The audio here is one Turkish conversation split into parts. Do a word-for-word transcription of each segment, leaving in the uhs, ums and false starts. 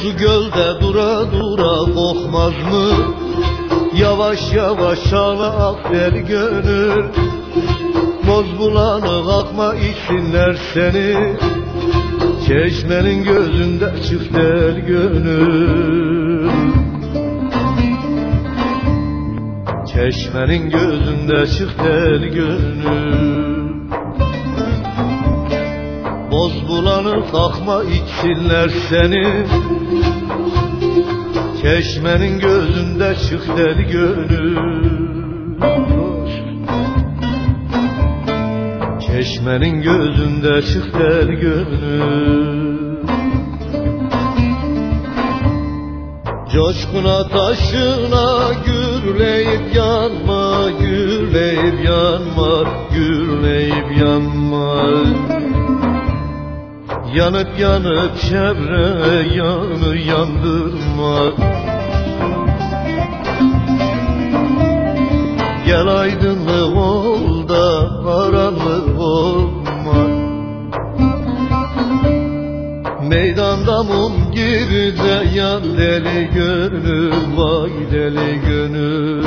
Su gölde dura dura kokmaz mı? Yavaş yavaş ağla ak der gönül. Boz bulanık akma içsinler seni. Çeşmenin gözünde çık der gönül. Çeşmenin gözünde çık der gönül. Boz bulanık akma içsinler seni. Çeşmenin gözünde çık der gönül. Çeşmenin gözünde çık der gönül. Coşkuna taşına gürleyip yanma, gürleyip yanma, gürleyip yanma. Yanıp yanıp çevre yanı yandırma. Gel aydınlık ol da karanlık olma. Meydanda mum gibi de yan deli gönül, vay deli gönül.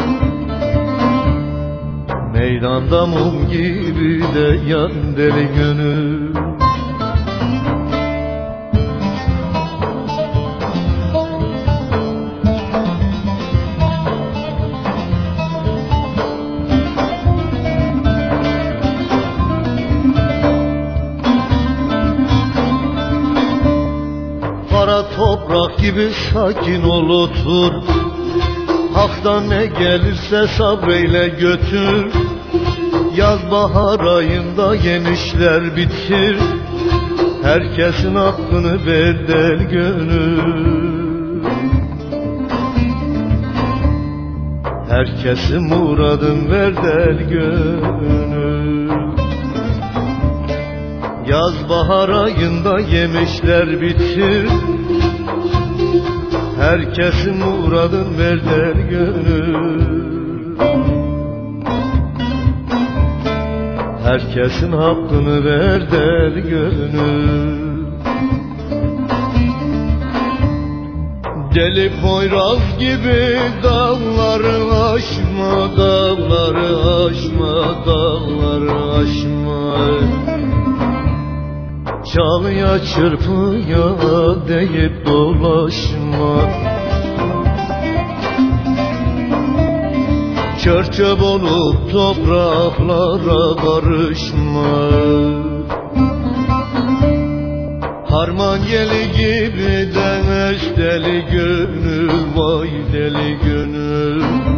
Meydanda mum gibi de yan deli gönül. Kara toprak gibi sakin ol otur. Hak'tan ne gelirse sabreyle götür. Yaz bahar ayında yemişler bitir. Herkesin hakkını ver del gönül. Herkesin muradını ver del gönül. Yaz bahar ayında yemişler bitir. Herkesin muradını ver der gönül. Herkesin hakkını ver der gönül. Deli Poyraz gibi dağları aşma, dağları aşma, dağları aşma. Çalıya çırpıya deyip dolaşma. Çörçöp olup topraklara karışma. Harman yeli gibi demeş deli gönül, vay deli gönül.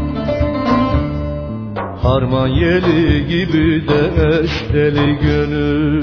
Harman yeli gibi demeş deli gönül.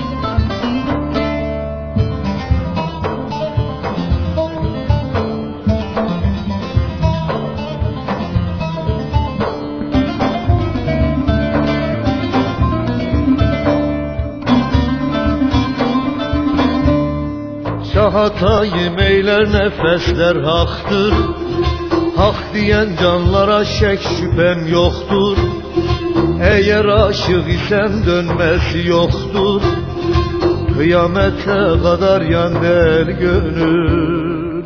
Hatayı meyler nefesler haktır. Hak diyen canlara şek şüphem yoktur. Eğer aşık isen dönmesi yoktur. Kıyamete kadar yan der gönül.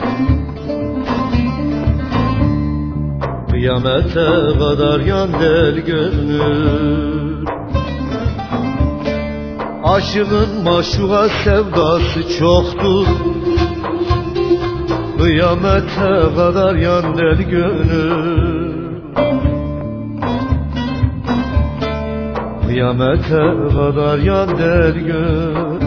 Kıyamete kadar yan der gönül. Aşığın maşuğa sevdası çoktur. Kıyamete kadar yan der gönül. Kıyamete kadar yan der gönül.